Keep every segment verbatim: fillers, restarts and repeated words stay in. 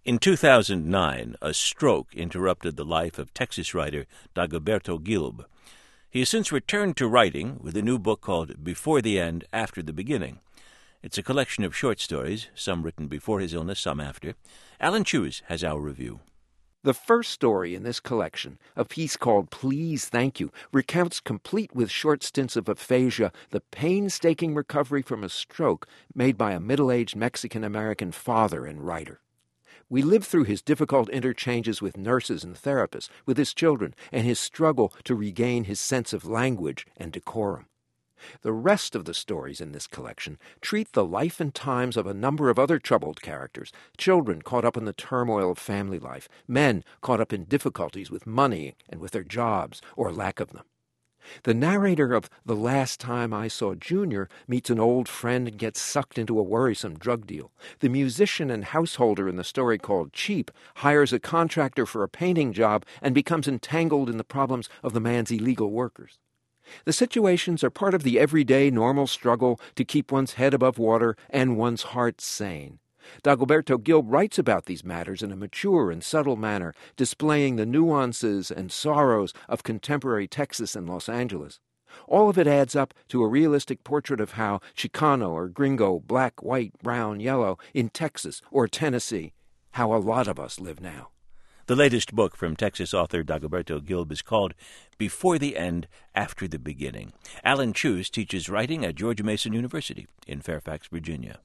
In two thousand nine, a stroke interrupted the life of Texas writer Dagoberto Gilb. He has since returned to writing with a new book called Before the End, After the Beginning. It's a collection of short stories, some written before his illness, some after. Alan Cheuse has our review. The first story in this collection, a piece called Please Thank You, recounts, complete with short stints of aphasia, the painstaking recovery from a stroke made by a middle-aged Mexican-American father and writer. We live through his difficult interchanges with nurses and therapists, with his children, and his struggle to regain his sense of language and decorum. The rest of the stories in this collection treat the life and times of a number of other troubled characters, children caught up in the turmoil of family life, men caught up in difficulties with money and with their jobs or lack of them. The narrator of The Last Time I Saw Junior meets an old friend and gets sucked into a worrisome drug deal. The musician and householder in the story called Cheap hires a contractor for a painting job and becomes entangled in the problems of the man's illegal workers. The situations are part of the everyday normal struggle to keep one's head above water and one's heart sane. Dagoberto Gilb writes about these matters in a mature and subtle manner, displaying the nuances and sorrows of contemporary Texas and Los Angeles. All of it adds up to a realistic portrait of how Chicano or Gringo, black, white, brown, yellow, in Texas or Tennessee, how a lot of us live now. The latest book from Texas author Dagoberto Gilb is called Before the End, After the Beginning. Alan Cheuse teaches writing at George Mason University in Fairfax, Virginia.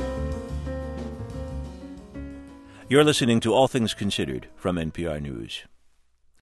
You're listening to All Things Considered from N P R News.